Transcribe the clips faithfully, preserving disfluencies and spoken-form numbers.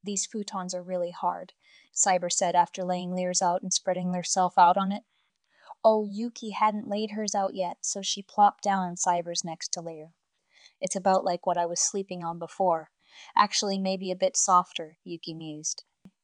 These futons are really hard, Cyber said after laying Lear's out and spreading herself out on it. Oh, Yuki hadn't laid hers out yet, so she plopped down on Cyber's next to Lear. It's about like what I was sleeping on before. Actually, maybe a bit softer, Yuki mused.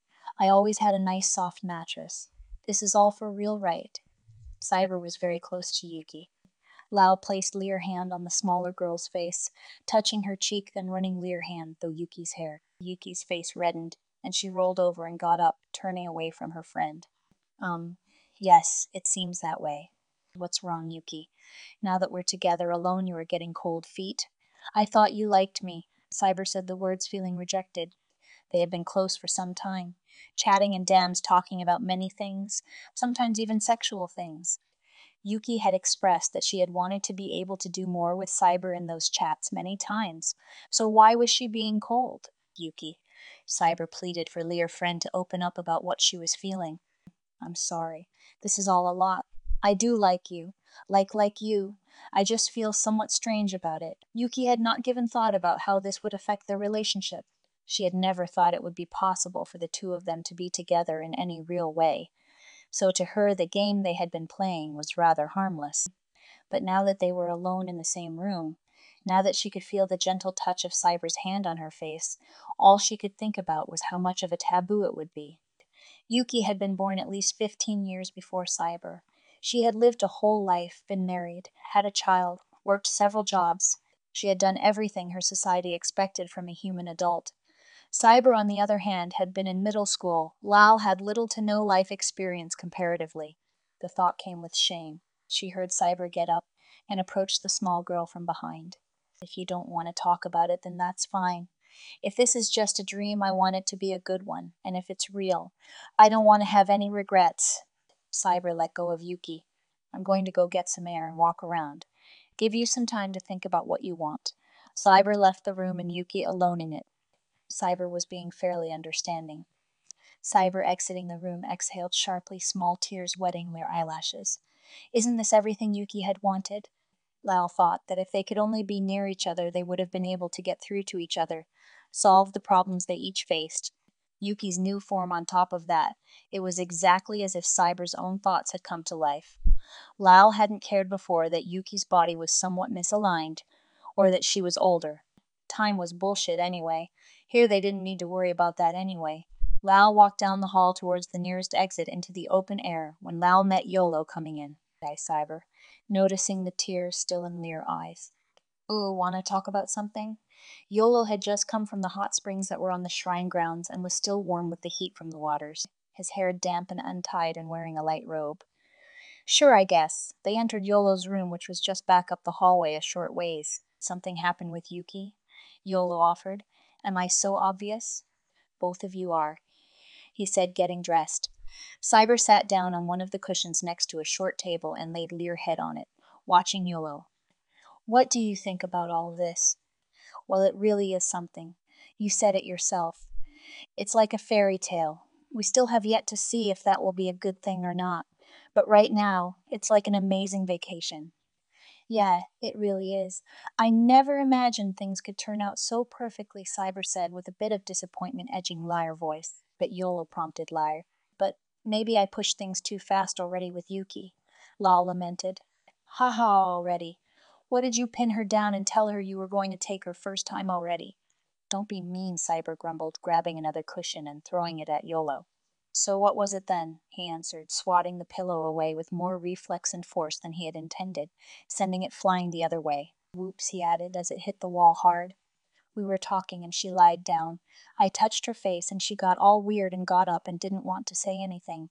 I always had a nice soft mattress. This is all for real, right? Cyber was very close to Yuki. Lao placed Lear hand on the smaller girl's face, touching her cheek, then running Lear hand through Yuki's hair. Yuki's face reddened, and she rolled over and got up, turning away from her friend. Um, yes, it seems that way. What's wrong, Yuki? Now that we're together alone, you are getting cold feet. I thought you liked me. Cyber said the words, feeling rejected. They had been close for some time, chatting in dams, talking about many things, sometimes even sexual things. Yuki had expressed that she had wanted to be able to do more with Cyber in those chats many times. So why was she being cold? Yuki. Cyber pleaded for Lear friend to open up about what she was feeling. I'm sorry. This is all a lot. I do like you. Like like you. I just feel somewhat strange about it. Yuki had not given thought about how this would affect their relationship. She had never thought it would be possible for the two of them to be together in any real way. So to her, the game they had been playing was rather harmless. But now that they were alone in the same room, now that she could feel the gentle touch of Cyber's hand on her face, all she could think about was how much of a taboo it would be. Yuki had been born at least fifteen years before Cyber. She had lived a whole life, been married, had a child, worked several jobs. She had done everything her society expected from a human adult. Cyber, on the other hand, had been in middle school. Lal had little to no life experience comparatively. The thought came with shame. She heard Cyber get up and approach the small girl from behind. If you don't want to talk about it, then that's fine. If this is just a dream, I want it to be a good one, and if it's real, I don't want to have any regrets. Cyber let go of Yuki. I'm going to go get some air and walk around. Give you some time to think about what you want. Cyber left the room and Yuki alone in it. Cyber was being fairly understanding. Cyber, exiting the room, exhaled sharply, small tears wetting their eyelashes. Isn't this everything Yuki had wanted? Lal thought that if they could only be near each other, they would have been able to get through to each other, solve the problems they each faced. Yuki's new form on top of that, it was exactly as if Cyber's own thoughts had come to life. Lal hadn't cared before that Yuki's body was somewhat misaligned, or that she was older. Time was bullshit anyway. Here they didn't need to worry about that anyway. Lal walked down the hall towards the nearest exit into the open air when Lal met Yolo coming in. By Cyber, noticing the tears still in their eyes. Ooh, want to talk about something? Yolo had just come from the hot springs that were on the shrine grounds and was still warm with the heat from the waters, his hair damp and untied and wearing a light robe. Sure, I guess. They entered Yolo's room, which was just back up the hallway a short ways. Something happened with Yuki? Yolo offered. Am I so obvious? Both of you are, he said, getting dressed. Cyber sat down on one of the cushions next to a short table and laid Lear head on it, watching Yolo. What do you think about all this? Well, it really is something. You said it yourself. It's like a fairy tale. We still have yet to see if that will be a good thing or not. But right now, it's like an amazing vacation. Yeah, it really is. I never imagined things could turn out so perfectly, Cyber said, with a bit of disappointment edging Lyre voice. But Yolo prompted Lyre. But maybe I pushed things too fast already with Yuki, Lal lamented. Ha ha already. What did you pin her down and tell her you were going to take her first time already? Don't be mean, Cyber grumbled, grabbing another cushion and throwing it at Yolo. So what was it then? He answered, swatting the pillow away with more reflex and force than he had intended, sending it flying the other way. Whoops, he added, as it hit the wall hard. We were talking and she lied down. I touched her face and she got all weird and got up and didn't want to say anything.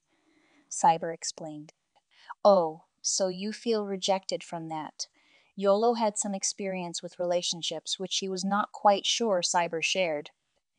Cyber explained. Oh, so you feel rejected from that. Yolo had some experience with relationships which she was not quite sure Cyber shared.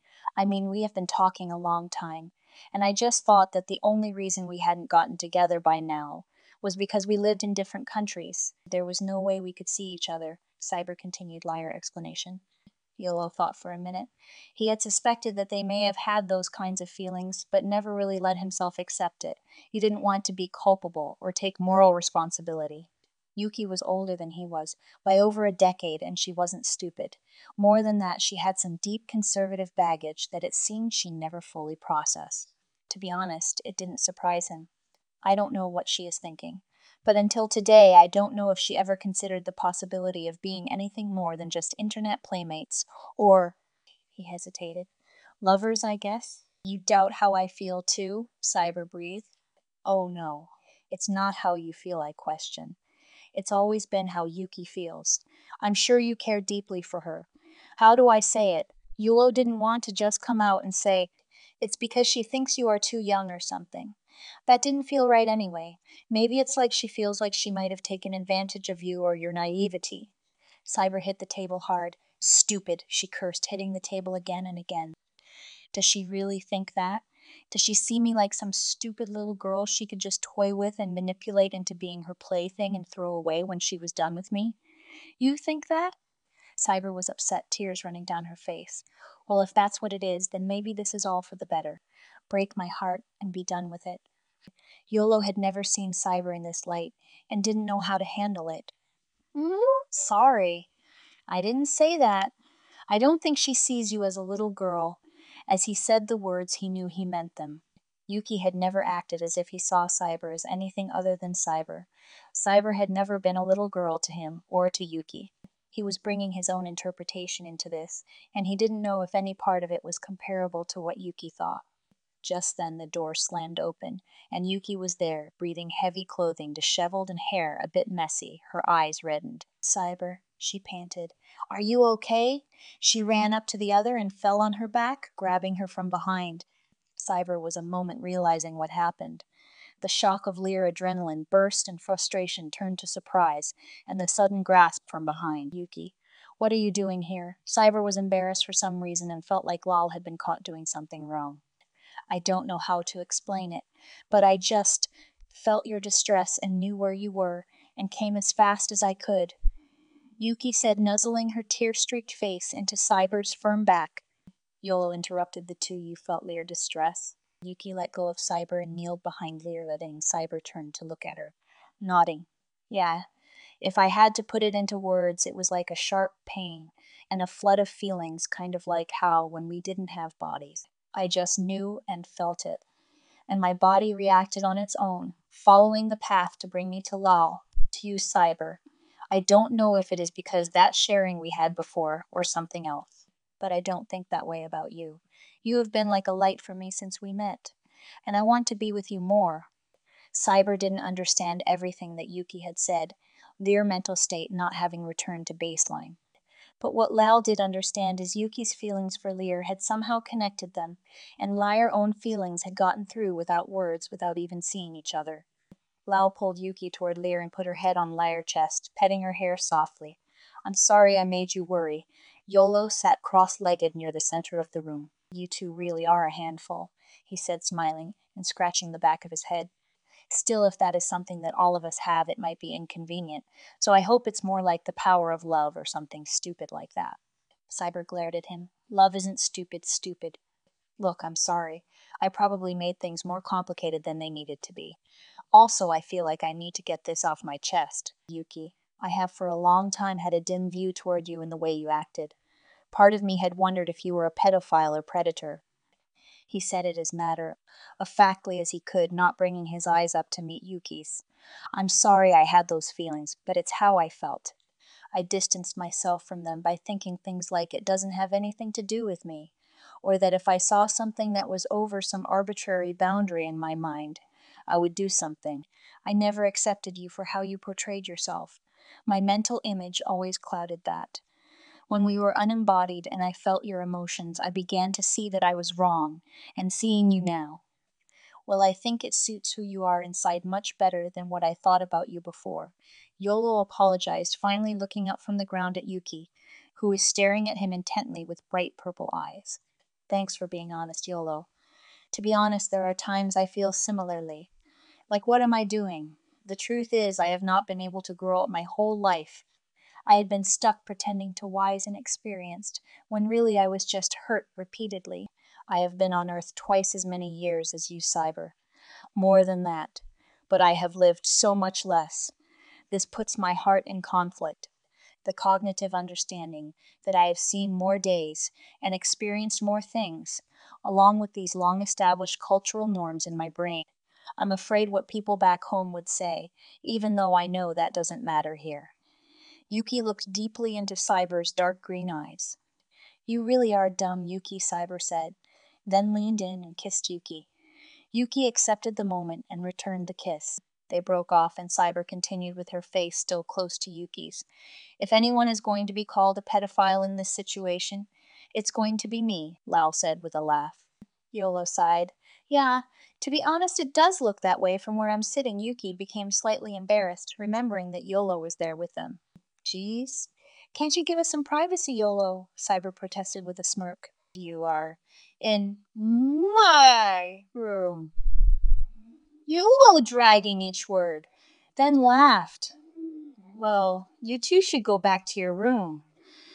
I mean, we have been talking a long time, and I just thought that the only reason we hadn't gotten together by now was because we lived in different countries. There was no way we could see each other, Cyber continued Lyre explanation. Yolo thought for a minute. He had suspected that they may have had those kinds of feelings, but never really let himself accept it. He didn't want to be culpable or take moral responsibility. Yuki was older than he was, by over a decade, and she wasn't stupid. More than that, she had some deep conservative baggage that it seemed she never fully processed. To be honest, it didn't surprise him. I don't know what she is thinking. But until today, I don't know if she ever considered the possibility of being anything more than just internet playmates, or, he hesitated, lovers, I guess. You doubt how I feel too? Cyber breathed. Oh no, it's not how you feel I question. It's always been how Yuki feels. I'm sure you care deeply for her. How do I say it? Yulo didn't want to just come out and say, it's because she thinks you are too young or something. That didn't feel right anyway. Maybe it's like she feels like she might have taken advantage of you or your naivety. Cyber hit the table hard. Stupid, she cursed, hitting the table again and again. Does she really think that? Does she see me like some stupid little girl she could just toy with and manipulate into being her plaything and throw away when she was done with me? You think that? Cyber was upset, tears running down her face. Well, if that's what it is, then maybe this is all for the better. Break my heart and be done with it. Yolo had never seen Cyber in this light and didn't know how to handle it. Mm, sorry. I didn't say that. I don't think she sees you as a little girl. As he said the words, he knew he meant them. Yuki had never acted as if he saw Cyber as anything other than Cyber. Cyber had never been a little girl to him or to Yuki. He was bringing his own interpretation into this, and he didn't know if any part of it was comparable to what Yuki thought. Just then the door slammed open, and Yuki was there, breathing heavy clothing, disheveled and hair a bit messy, her eyes reddened. Cyber, she panted. Are you okay? She ran up to the other and fell on her back, grabbing her from behind. Cyber was a moment realizing what happened. The shock of Lear adrenaline burst and frustration turned to surprise, and the sudden grasp from behind. Yuki, what are you doing here? Cyber was embarrassed for some reason and felt like Lal had been caught doing something wrong. I don't know how to explain it, but I just felt your distress and knew where you were and came as fast as I could. Yuki said, nuzzling her tear-streaked face into Cyber's firm back. Yolo interrupted the two. You felt Lear distress. Yuki let go of Cyber and kneeled behind Lear, letting Cyber turn to look at her, nodding. Yeah, if I had to put it into words, it was like a sharp pain and a flood of feelings, kind of like how, when we didn't have bodies, I just knew and felt it, and my body reacted on its own, following the path to bring me to Lal, to you, Cyber. I don't know if it is because that sharing we had before or something else, but I don't think that way about you. You have been like a light for me since we met, and I want to be with you more. Cyber didn't understand everything that Yuki had said, their mental state not having returned to baseline. But what Lal did understand is Yuki's feelings for Lear had somehow connected them, and Lyre's own feelings had gotten through without words, without even seeing each other. Lal pulled Yuki toward Lear and put her head on Lyre's chest, petting her hair softly. I'm sorry I made you worry. Yolo sat cross-legged near the center of the room. You two really are a handful, he said, smiling and scratching the back of his head. Still, if that is something that all of us have, it might be inconvenient, so I hope it's more like the power of love or something stupid like that. Cyber glared at him. Love isn't stupid, stupid. Look, I'm sorry. I probably made things more complicated than they needed to be. Also, I feel like I need to get this off my chest. Yuki, I have for a long time had a dim view toward you in the way you acted. Part of me had wondered if you were a pedophile or predator. He said it as matter of factly as he could, not bringing his eyes up to meet Yuki's. I'm sorry I had those feelings, but it's how I felt. I distanced myself from them by thinking things like it doesn't have anything to do with me, or that if I saw something that was over some arbitrary boundary in my mind, I would do something. I never accepted you for how you portrayed yourself. My mental image always clouded that. When we were unembodied and I felt your emotions, I began to see that I was wrong, and seeing you now. Well, I think it suits who you are inside much better than what I thought about you before. Yolo apologized, finally looking up from the ground at Yuki, who was staring at him intently with bright purple eyes. Thanks for being honest, Yolo. To be honest, there are times I feel similarly. Like, what am I doing? The truth is, I have not been able to grow up my whole life. I had been stuck pretending to wise and experienced, when really I was just hurt repeatedly. I have been on Earth twice as many years as you, Cyber. More than that. But I have lived so much less. This puts my heart in conflict. The cognitive understanding that I have seen more days and experienced more things, along with these long established cultural norms in my brain. I'm afraid what people back home would say, even though I know that doesn't matter here. Yuki looked deeply into Cyber's dark green eyes. You really are dumb, Yuki, Cyber said, then leaned in and kissed Yuki. Yuki accepted the moment and returned the kiss. They broke off and Cyber continued with her face still close to Yuki's. If anyone is going to be called a pedophile in this situation, it's going to be me, Lal said with a laugh. Yolo sighed. Yeah, to be honest, it does look that way from where I'm sitting. Yuki became slightly embarrassed, remembering that Yolo was there with them. Geez. Can't you give us some privacy, Yolo? Cyber protested with a smirk. You are in my room. Yolo dragging each word, then laughed. Well, you two should go back to your room.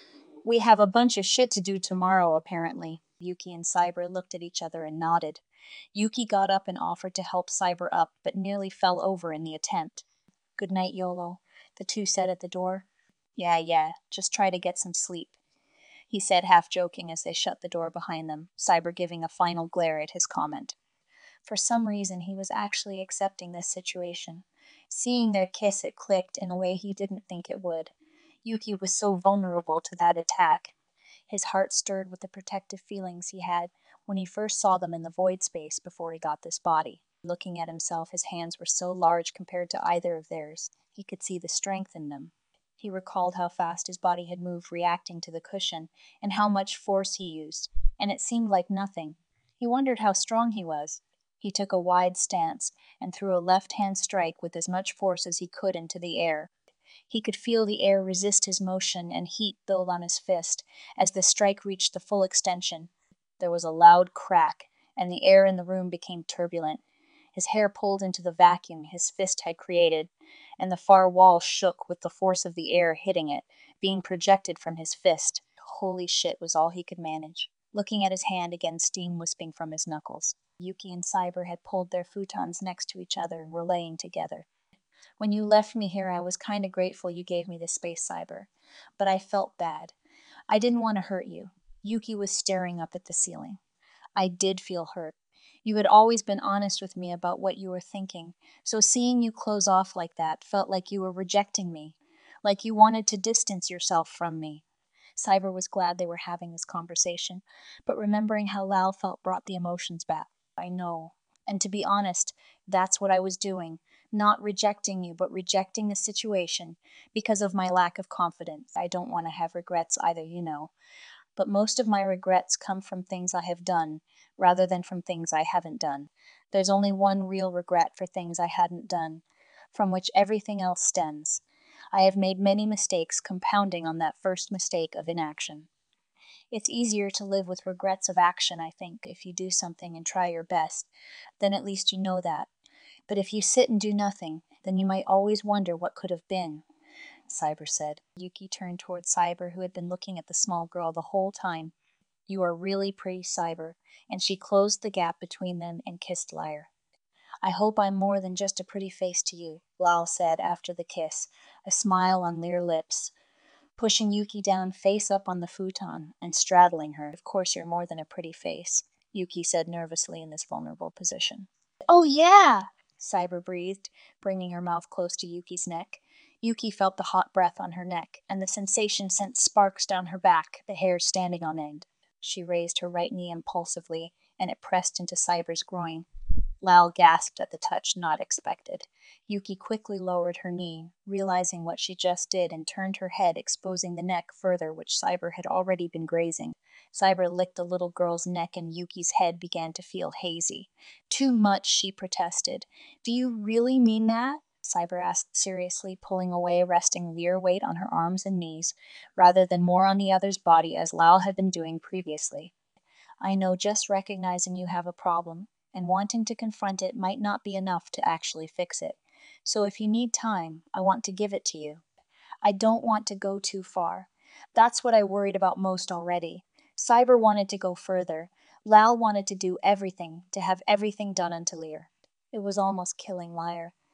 We have a bunch of shit to do tomorrow, apparently. Yuki and Cyber looked at each other and nodded. Yuki got up and offered to help Cyber up, but nearly fell over in the attempt. Good night, Yolo, the two said at the door. Yeah, yeah, just try to get some sleep, he said half joking as they shut the door behind them, Cyber giving a final glare at his comment. For some reason, he was actually accepting this situation. Seeing their kiss, it clicked in a way he didn't think it would. Yuki was so vulnerable to that attack. His heart stirred with the protective feelings he had when he first saw them in the void space before he got this body. Looking at himself, his hands were so large compared to either of theirs. He could see the strength in them. He recalled how fast his body had moved reacting to the cushion, and how much force he used, and it seemed like nothing. He wondered how strong he was. He took a wide stance and threw a left-hand strike with as much force as he could into the air. He could feel the air resist his motion and heat build on his fist as the strike reached the full extension. There was a loud crack, and the air in the room became turbulent. His hair pulled into the vacuum his fist had created, and the far wall shook with the force of the air hitting it, being projected from his fist. Holy shit was all he could manage. Looking at his hand again, steam wisping from his knuckles. Yuki and Cyber had pulled their futons next to each other and were laying together. When you left me here, I was kind of grateful you gave me this space, Cyber. But I felt bad. I didn't want to hurt you. Yuki was staring up at the ceiling. I did feel hurt. You had always been honest with me about what you were thinking, so seeing you close off like that felt like you were rejecting me, like you wanted to distance yourself from me. Cyber was glad they were having this conversation, but remembering how Lal felt brought the emotions back. I know. And to be honest, that's what I was doing. Not rejecting you, but rejecting the situation because of my lack of confidence. I don't want to have regrets either, you know. But most of my regrets come from things I have done, rather than from things I haven't done. There's only one real regret for things I hadn't done, from which everything else stems. I have made many mistakes compounding on that first mistake of inaction. It's easier to live with regrets of action, I think, if you do something and try your best. Then at least you know that. But if you sit and do nothing, then you might always wonder what could have been, Cyber said. Yuki turned toward Cyber, who had been looking at the small girl the whole time. You are really pretty, Cyber, and she closed the gap between them and kissed Lyre. I hope I'm more than just a pretty face to you, Lal said after the kiss, a smile on their lips, pushing Yuki down face up on the futon and straddling her. Of course you're more than a pretty face, Yuki said nervously in this vulnerable position. Oh yeah, Cyber breathed, bringing her mouth close to Yuki's neck. Yuki felt the hot breath on her neck, and the sensation sent sparks down her back, the hair standing on end. She raised her right knee impulsively, and it pressed into Cyber's groin. Lal gasped at the touch not expected. Yuki quickly lowered her knee, realizing what she just did, and turned her head, exposing the neck further, which Cyber had already been grazing. Cyber licked the little girl's neck, and Yuki's head began to feel hazy. Too much, she protested. Do you really mean that? Cyber asked seriously, pulling away, resting Lear weight on her arms and knees, rather than more on the other's body, as Lal had been doing previously. I know just recognizing you have a problem and wanting to confront it might not be enough to actually fix it. So if you need time, I want to give it to you. I don't want to go too far. That's what I worried about most already. Cyber wanted to go further. Lal wanted to do everything, to have everything done unto Lear. It was almost killing Lyre.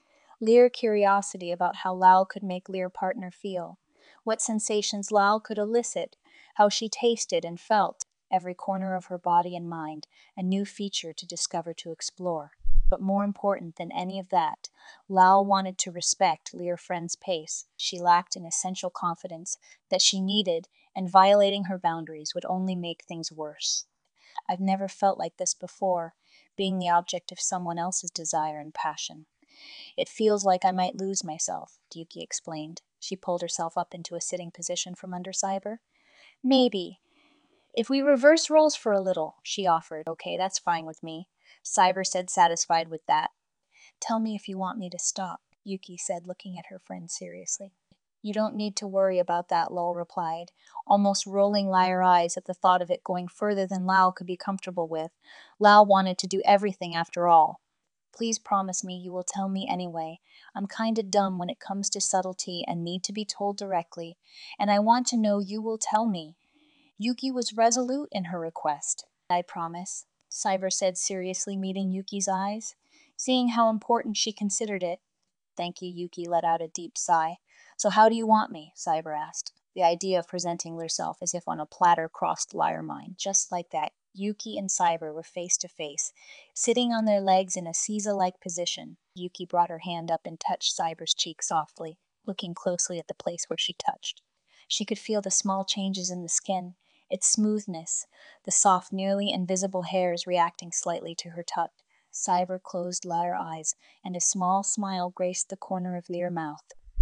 Lear curiosity about how Lao could make Lear partner feel, what sensations Lao could elicit, how she tasted and felt, every corner of her body and mind, a new feature to discover to explore. But more important than any of that, Lao wanted to respect Lear Friend's pace. She lacked an essential confidence that she needed, and violating her boundaries would only make things worse. I've never felt like this before, being the object of someone else's desire and passion. It feels like I might lose myself, Yuki explained. She pulled herself up into a sitting position from under Cyber. Maybe. If we reverse roles for a little, she offered. Okay, that's fine with me. Cyber said, satisfied with that. Tell me if you want me to stop, Yuki said, looking at her friend seriously. You don't need to worry about that, Lowell replied, almost rolling Lyre eyes at the thought of it going further than Lao could be comfortable with. Lao wanted to do everything after all. Please promise me you will tell me anyway. I'm kinda dumb when it comes to subtlety and need to be told directly, and I want to know you will tell me. Yuki was resolute in her request. I promise, Cyber said seriously, meeting Yuki's eyes. Seeing how important she considered it. Thank you, Yuki let out a deep sigh. So how do you want me? Cyber asked. The idea of presenting herself as if on a platter crossed Lyre mind. Just like that, Yuki and Cyber were face to face, sitting on their legs in a Caesar-like position. Yuki brought her hand up and touched Cyber's cheek softly, looking closely at the place where she touched. She could feel the small changes in the skin, its smoothness, the soft, nearly invisible hairs reacting slightly to her touch. Cyber closed Lyre eyes, and a small smile graced the corner of Lear mouth.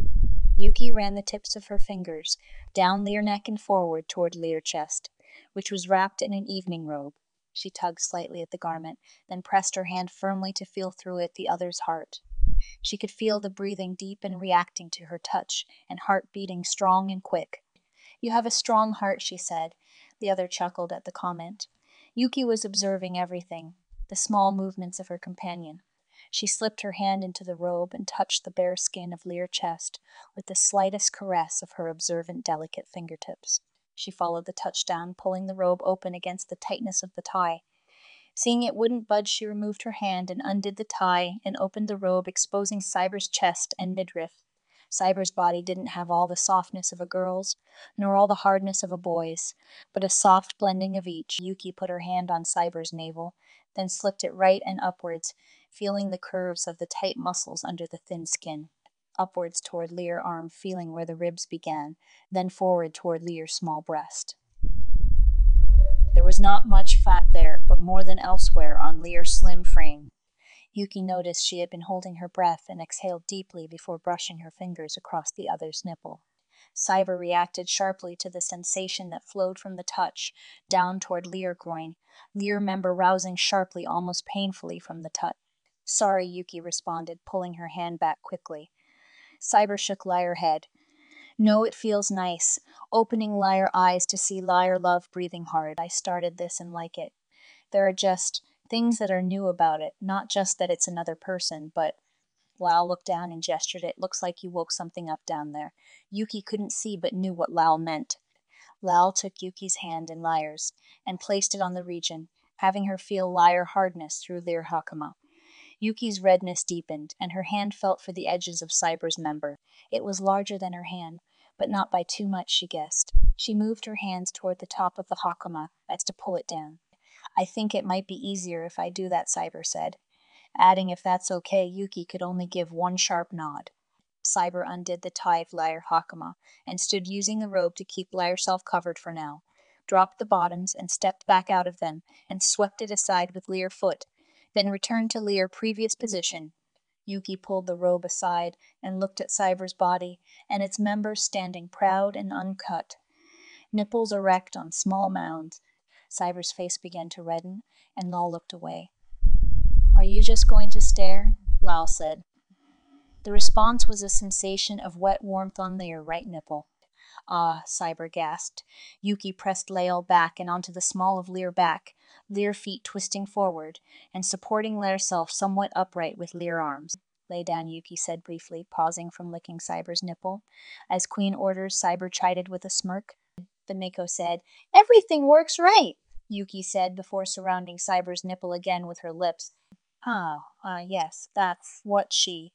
Yuki ran the tips of her fingers down Lear neck and forward toward Lear chest, which was wrapped in an evening robe. She tugged slightly at the garment, then pressed her hand firmly to feel through it the other's heart. She could feel the breathing deep and reacting to her touch, and heart beating strong and quick. You have a strong heart, she said. The other chuckled at the comment. Yuki was observing everything, the small movements of her companion. She slipped her hand into the robe and touched the bare skin of Lear's chest with the slightest caress of her observant, delicate fingertips. She followed the touch down, pulling the robe open against the tightness of the tie. Seeing it wouldn't budge, she removed her hand and undid the tie and opened the robe, exposing Cyber's chest and midriff. Cyber's body didn't have all the softness of a girl's, nor all the hardness of a boy's, but a soft blending of each. Yuki put her hand on Cyber's navel, then slipped it right and upwards, feeling the curves of the tight muscles under the thin skin. Upwards toward Lear's arm, feeling where the ribs began, then forward toward Lear's small breast. There was not much fat there, but more than elsewhere on Lear's slim frame. Yuki noticed she had been holding her breath and exhaled deeply before brushing her fingers across the other's nipple. Cyber reacted sharply to the sensation that flowed from the touch, down toward Lear groin, Lear member rousing sharply, almost painfully from the touch. Sorry, Yuki responded, pulling her hand back quickly. Cyber shook Lyre head. No, it feels nice, opening Lyre eyes to see Lyre love breathing hard. I started this and like it. There are just things that are new about it, not just that it's another person, but... Lao looked down and gestured. It looks like you woke something up down there. Yuki couldn't see but knew what Lao meant. Lao took Yuki's hand in Lyre's and placed it on the region, having her feel Lyre hardness through Lear Hakama. Yuki's redness deepened, and her hand felt for the edges of Cyber's member. It was larger than her hand, but not by too much, she guessed. She moved her hands toward the top of the Hakama as to pull it down. I think it might be easier if I do that, Cyber said. Adding if that's okay, Yuki could only give one sharp nod. Cyber undid the tie of Lyre Hakama and stood using the robe to keep Lyre self-covered for now, dropped the bottoms and stepped back out of them and swept it aside with Lear foot, then returned to Lear previous position. Yuki pulled the robe aside and looked at Cyber's body and its members standing proud and uncut, nipples erect on small mounds. Cyber's face began to redden, and Lao looked away. Are you just going to stare? Lao said. The response was a sensation of wet warmth on Lear right nipple. Ah, Cyber gasped. Yuki pressed Lael back and onto the small of Lear back, Lear feet twisting forward, and supporting Lear self somewhat upright with Lear arms. Lay down, Yuki said briefly, pausing from licking Cyber's nipple. As Queen orders, Cyber chided with a smirk. The Miko said, Everything works right, Yuki said before surrounding Cyber's nipple again with her lips. Ah, ah, yes, that's what she...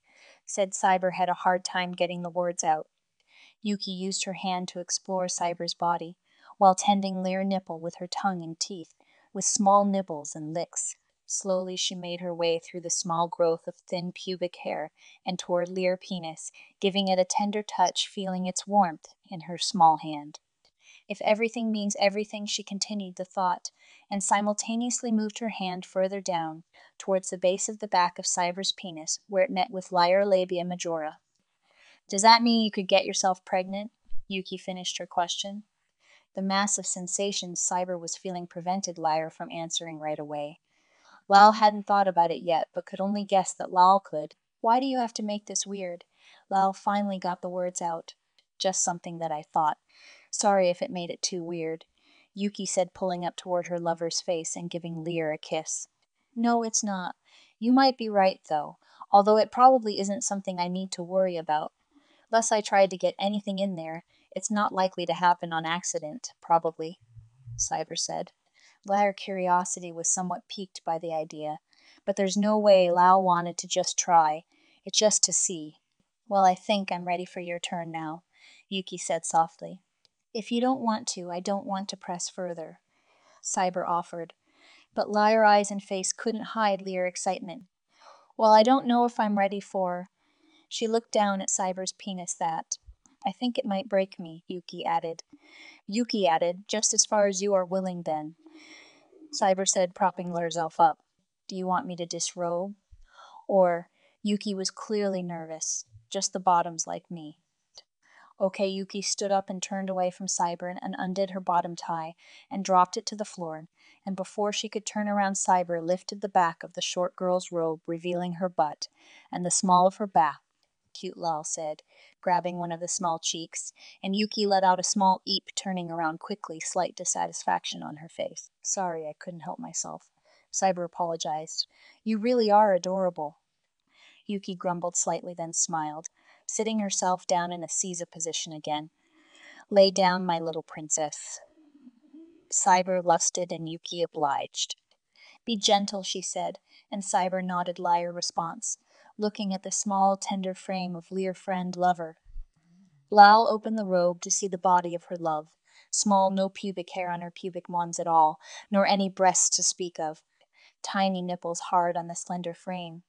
said Cyber had a hard time getting the words out. Yuki used her hand to explore Cyber's body, while tending Lear nipple with her tongue and teeth, with small nibbles and licks. Slowly she made her way through the small growth of thin pubic hair and toward Lear penis, giving it a tender touch, feeling its warmth in her small hand. If everything means everything, she continued the thought, and simultaneously moved her hand further down, towards the base of the back of Cyber's penis, where it met with Lyra labia majora. Does that mean you could get yourself pregnant? Yuki finished her question. The mass of sensations Cyber was feeling prevented Lyra from answering right away. Lal hadn't thought about it yet, but could only guess that Lal could. Why do you have to make this weird? Lal finally got the words out. Just something that I thought. Sorry if it made it too weird, Yuki said, pulling up toward her lover's face and giving Lear a kiss. No, it's not. You might be right, though, although it probably isn't something I need to worry about. Unless I tried to get anything in there, it's not likely to happen on accident, probably, Cyber said. Lyra's curiosity was somewhat piqued by the idea, but there's no way Lal wanted to just try. It's just to see. Well, I think I'm ready for your turn now, Yuki said softly. If you don't want to, I don't want to press further, Cyber offered, but Lyra's eyes and face couldn't hide Lear's excitement. Well, I don't know if I'm ready for... She looked down at Cyber's penis that... I think it might break me, Yuki added. Yuki added, just as far as you are willing then, Cyber said, propping herself up. Do you want me to disrobe? Or, Yuki was clearly nervous, just the bottoms like me. Okay, Yuki stood up and turned away from Cyber and undid her bottom tie and dropped it to the floor, and before she could turn around, Cyber lifted the back of the short girl's robe, revealing her butt and the small of her back. Cute, Lal said, grabbing one of the small cheeks, and Yuki let out a small eep, turning around quickly, slight dissatisfaction on her face. Sorry, I couldn't help myself. Cyber apologized. You really are adorable. Yuki grumbled slightly, then smiled, sitting herself down in a Caesar position again. Lay down, my little princess. Cyber lusted, and Yuki obliged. Be gentle, she said, and Cyber nodded Lyra response, looking at the small, tender frame of Lear friend lover. Lal opened the robe to see the body of her love, small, no pubic hair on her pubic mons at all, nor any breasts to speak of, tiny nipples hard on the slender frame.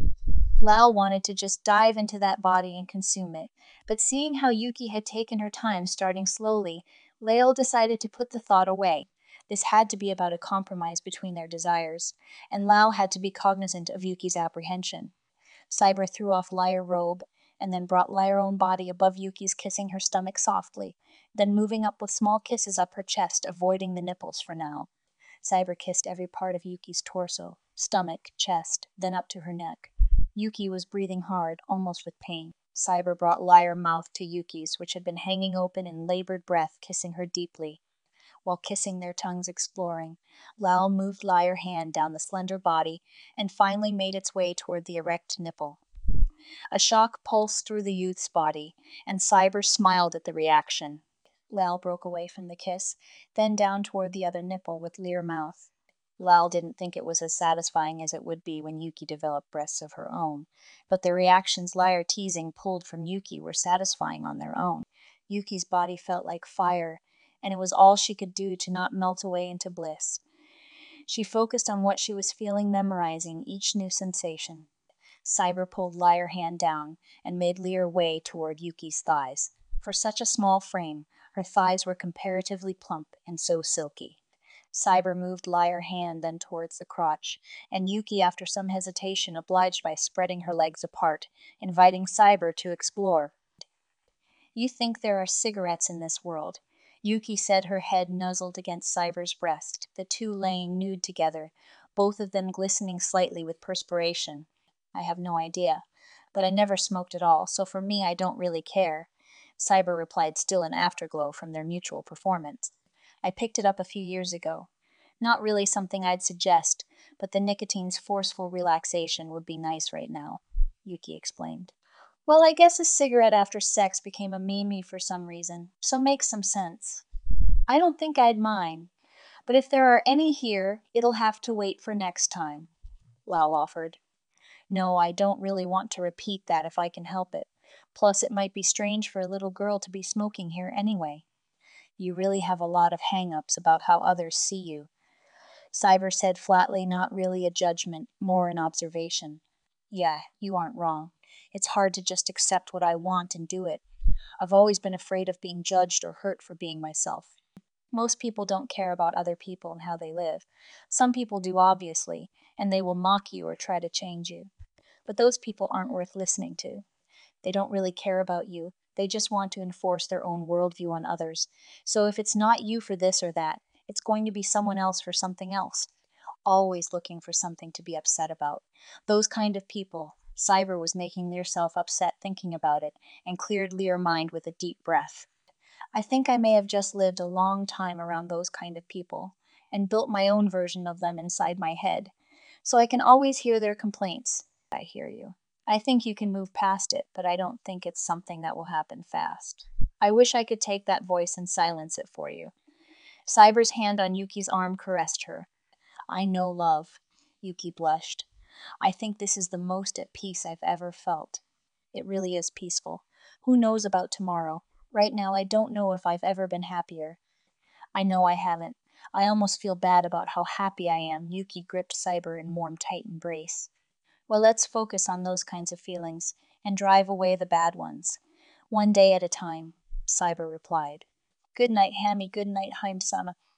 Lal wanted to just dive into that body and consume it, but seeing how Yuki had taken her time, starting slowly, Lal decided to put the thought away. This had to be about a compromise between their desires, and Lal had to be cognizant of Yuki's apprehension. Cyber threw off Lyra's robe, and then brought Lyra's own body above Yuki's, kissing her stomach softly, then moving up with small kisses up her chest, avoiding the nipples for now. Cyber kissed every part of Yuki's torso, stomach, chest, then up to her neck. Yuki was breathing hard, almost with pain. Cyber brought Lyra's mouth to Yuki's, which had been hanging open in labored breath, kissing her deeply. While kissing, their tongues exploring, Lal moved Lyra's hand down the slender body and finally made its way toward the erect nipple. A shock pulsed through the youth's body, and Cyber smiled at the reaction. Lal broke away from the kiss, then down toward the other nipple with Lear's mouth. Lal didn't think it was as satisfying as it would be when Yuki developed breasts of her own, but the reactions Lyra teasing pulled from Yuki were satisfying on their own. Yuki's body felt like fire, and it was all she could do to not melt away into bliss. She focused on what she was feeling, memorizing each new sensation. Cyber pulled Lyra's hand down and made Lear way toward Yuki's thighs. For such a small frame, her thighs were comparatively plump and so silky. Cyber moved Lyra's hand then towards the crotch, and Yuki, after some hesitation, obliged by spreading her legs apart, inviting Cyber to explore. You think there are cigarettes in this world, Yuki said, her head nuzzled against Cyber's breast, the two laying nude together, both of them glistening slightly with perspiration. I have no idea, but I never smoked at all, so for me I don't really care, Cyber replied, still in afterglow from their mutual performance. I picked it up a few years ago. Not really something I'd suggest, but the nicotine's forceful relaxation would be nice right now, Yuki explained. Well, I guess a cigarette after sex became a meme for some reason, so makes some sense. I don't think I'd mind, but if there are any here, it'll have to wait for next time, Lal offered. No, I don't really want to repeat that if I can help it. Plus, it might be strange for a little girl to be smoking here anyway. You really have a lot of hang-ups about how others see you. Cyber said flatly, not really a judgment, more an observation. Yeah, you aren't wrong. It's hard to just accept what I want and do it. I've always been afraid of being judged or hurt for being myself. Most people don't care about other people and how they live. Some people do, obviously, and they will mock you or try to change you. But those people aren't worth listening to. They don't really care about you. They just want to enforce their own worldview on others. So if it's not you for this or that, it's going to be someone else for something else. Always looking for something to be upset about. Those kind of people. Cyber was making Learself upset thinking about it, and cleared Lear mind with a deep breath. I think I may have just lived a long time around those kind of people, and built my own version of them inside my head. So I can always hear their complaints. I hear you. I think you can move past it, but I don't think it's something that will happen fast. I wish I could take that voice and silence it for you. Cyber's hand on Yuki's arm caressed her. I know, love. Yuki blushed. I think this is the most at peace I've ever felt. It really is peaceful. Who knows about tomorrow? Right now, I don't know if I've ever been happier. I know I haven't. I almost feel bad about how happy I am. Yuki gripped Cyber in warm, tight embrace. Well, let's focus on those kinds of feelings and drive away the bad ones. One day at a time, Cyber replied. Good night, Hammy. Good night, Heim-sama.